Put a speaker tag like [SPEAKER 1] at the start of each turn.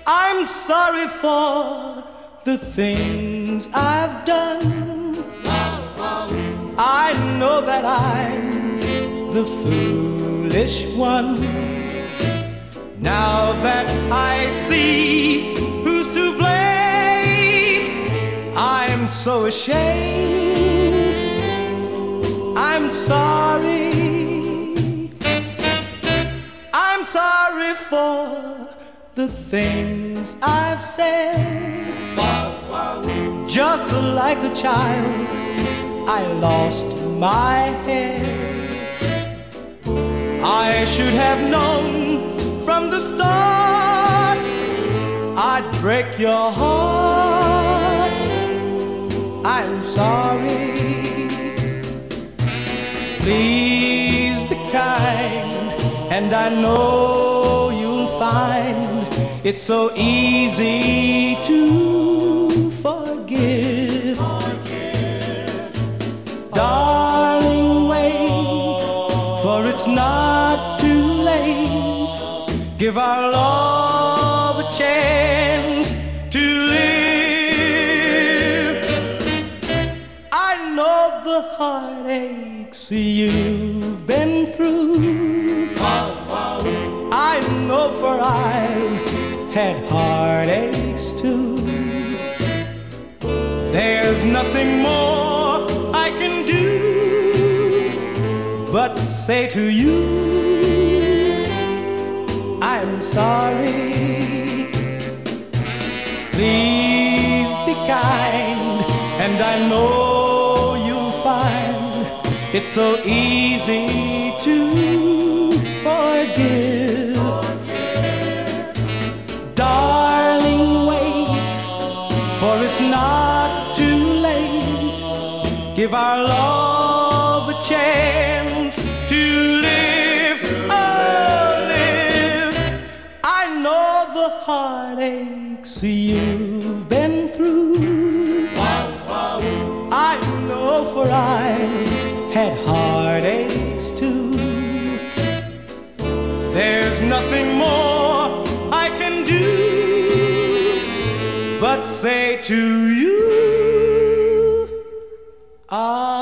[SPEAKER 1] I'm sorry for the things I've done. I know that I'm the foolish one. Now that I see who's to blame, I'm so ashamed. I'm sorry. I'm sorry for the things I've said. Just like a child, I lost my head. I should have known from the start I'd break your heart. I'm sorry. Please be kind, and I know you'll find it's so easy to forgive. Darling, wait, for it's not too late. Give our love a chance to live. I know the heartaches you've been through. I know, for I've had heartaches too. There's nothing more I can do but say to you, I'm sorry. Please be kind, and I know you'll find it's so easy to forgive. Darling, wait, for it's not too late. Give our love a chance to live, oh, live. I know the heartaches you've been through. I know, for I've had heartaches too. There's nothing more I can do but say to you,